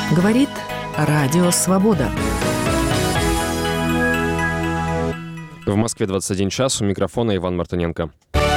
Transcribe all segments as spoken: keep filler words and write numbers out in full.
Говорит Радио Свобода. В Москве двадцать один час. У микрофона Иван Мартыненко.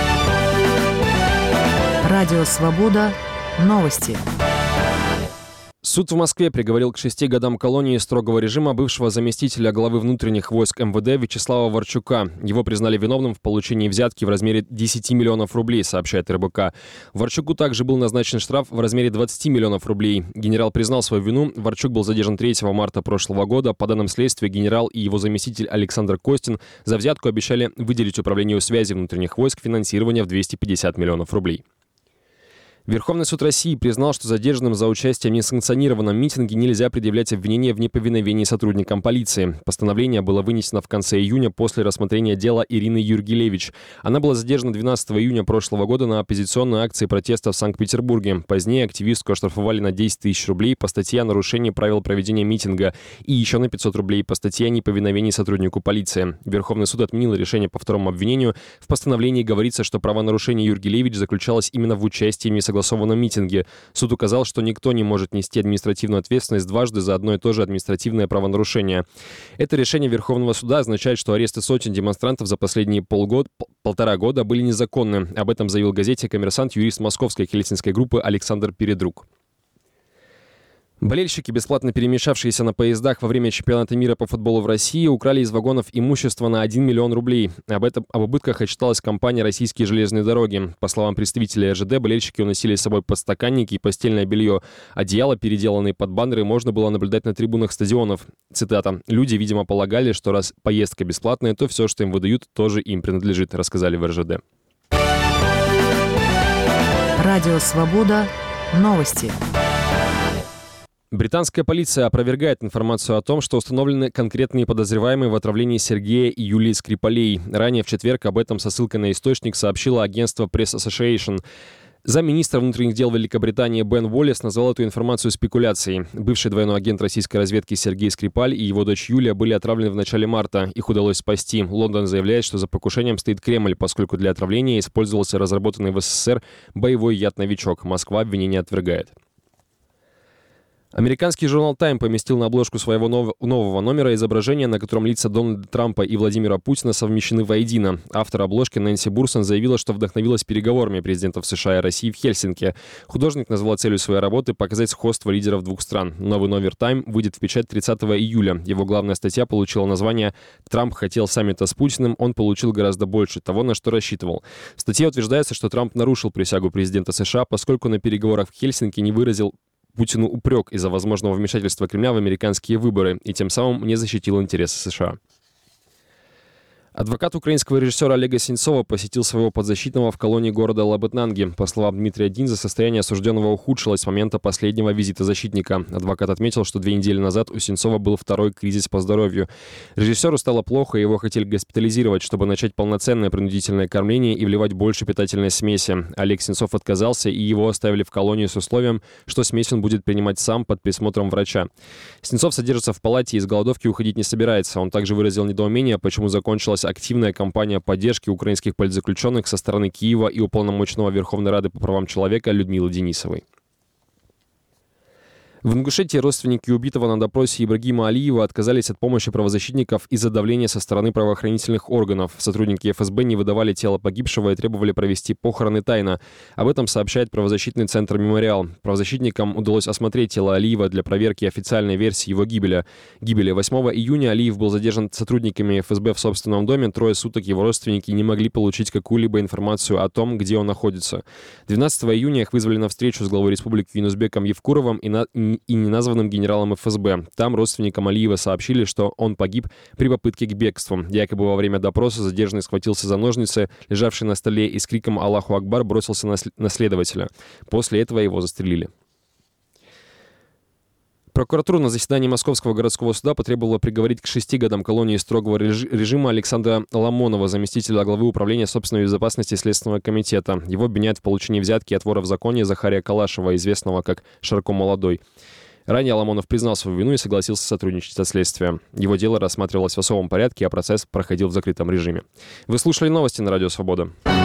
Радио Свобода. Новости. Суд в Москве приговорил к шести годам колонии строгого режима бывшего заместителя главы внутренних войск эм вэ дэ Вячеслава Варчука. Его признали виновным в получении взятки в размере десяти миллионов рублей, сообщает эр бэ ка. Варчуку также был назначен штраф в размере двадцати миллионов рублей. Генерал признал свою вину. Варчук был задержан третьего марта прошлого года. По данным следствия, генерал и его заместитель Александр Костин за взятку обещали выделить Управлению связи внутренних войск финансирование в двести пятьдесят миллионов рублей. Верховный суд России признал, что задержанным за участие в несанкционированном митинге нельзя предъявлять обвинения в неповиновении сотрудникам полиции. Постановление было вынесено в конце июня после рассмотрения дела Ирины Юргелевич. Она была задержана двенадцатого июня прошлого года на оппозиционной акции протеста в Санкт-Петербурге. Позднее активистку оштрафовали на десять тысяч рублей по статье о нарушении правил проведения митинга и еще на пятьсот рублей по статье о неповиновении сотруднику полиции. Верховный суд отменил решение по второму обвинению. В постановлении говорится, что правонарушение Юргелевич заключалось именно в участии в несогласованном согласованном митинге. Суд указал, что никто не может нести административную ответственность дважды за одно и то же административное правонарушение. Это решение Верховного суда означает, что аресты сотен демонстрантов за последние полгода, полтора года были незаконны. Об этом заявил газете «Коммерсант» юрист московской хельсинкской группы Александр Передрук. Болельщики, бесплатно перемещавшиеся на поездах во время чемпионата мира по футболу в России, украли из вагонов имущество на один миллион рублей. Об этом об убытках отчиталась компания «Российские железные дороги». По словам представителей эр жэ дэ, болельщики уносили с собой подстаканники и постельное белье. Одеяла, переделанные под баннеры, можно было наблюдать на трибунах стадионов. Цитата. «Люди, видимо, полагали, что раз поездка бесплатная, то все, что им выдают, тоже им принадлежит», рассказали в эр жэ дэ. Радио Свобода. Новости. Британская полиция опровергает информацию о том, что установлены конкретные подозреваемые в отравлении Сергея и Юлии Скрипалей. Ранее в четверг об этом со ссылкой на источник сообщило агентство Press Association. Замминистра внутренних дел Великобритании Бен Уоллес назвал эту информацию спекуляцией. Бывший двойной агент российской разведки Сергей Скрипаль и его дочь Юлия были отравлены в начале марта. Их удалось спасти. Лондон заявляет, что за покушением стоит Кремль, поскольку для отравления использовался разработанный в эс эс эс эр боевой яд «Новичок». Москва обвинение отвергает. Американский журнал «Тайм» поместил на обложку своего нов- нового номера изображение, на котором лица Дональда Трампа и Владимира Путина совмещены воедино. Автор обложки Нэнси Бурсон заявила, что вдохновилась переговорами президентов США и России в Хельсинки. Художник назвала целью своей работы показать сходство лидеров двух стран. Новый номер «Тайм» выйдет в печать тридцатого июля. Его главная статья получила название «Трамп хотел саммита с Путиным, он получил гораздо больше того, на что рассчитывал». В статье утверждается, что Трамп нарушил присягу президента США, поскольку на переговорах в Хельсинки не выразил Путину упрек из-за возможного вмешательства Кремля в американские выборы и тем самым не защитил интересы США. Адвокат украинского режиссера Олега Сенцова посетил своего подзащитного в колонии города Лабытнанги. По словам Дмитрия Динза, состояние осужденного ухудшилось с момента последнего визита защитника. Адвокат отметил, что две недели назад у Сенцова был второй кризис по здоровью. Режиссеру стало плохо, и его хотели госпитализировать, чтобы начать полноценное принудительное кормление и вливать больше питательной смеси. Олег Сенцов отказался, и его оставили в колонию с условием, что смесь он будет принимать сам под присмотром врача. Сенцов содержится в палате и из голодовки уходить не собирается. Он также выразил недоумение, почему закончилась активная кампания поддержки украинских политзаключенных со стороны Киева и уполномоченного Верховной Рады по правам человека Людмилы Денисовой. В Ингушетии родственники убитого на допросе Ибрагима Алиева отказались от помощи правозащитников из-за давления со стороны правоохранительных органов. Сотрудники эф эс бэ не выдавали тело погибшего и требовали провести похороны тайно. Об этом сообщает правозащитный центр «Мемориал». Правозащитникам удалось осмотреть тело Алиева для проверки официальной версии его гибели. Гибели восьмого июня Алиев был задержан сотрудниками эф эс бэ в собственном доме. Трое суток его родственники не могли получить какую-либо информацию о том, где он находится. двенадцатого июня их вызвали на встречу с главой республики Юнусбеком Евкуровым и на и неназванным генералом эф эс бэ. Там родственникам Алиева сообщили, что он погиб при попытке к бегству. Якобы во время допроса задержанный схватился за ножницы, лежавшие на столе, и с криком «Аллаху Акбар» бросился на следователя. После этого его застрелили. Прокуратура на заседании Московского городского суда потребовала приговорить к шести годам колонии строгого режима Александра Ламонова, заместителя главы управления собственной безопасности Следственного комитета. Его обвиняют в получении взятки от вора в законе Захария Калашева, известного как Шарко Молодой. Ранее Ламонов признал свою вину и согласился сотрудничать со следствием. Его дело рассматривалось в особом порядке, а процесс проходил в закрытом режиме. Вы слушали новости на Радио Свобода.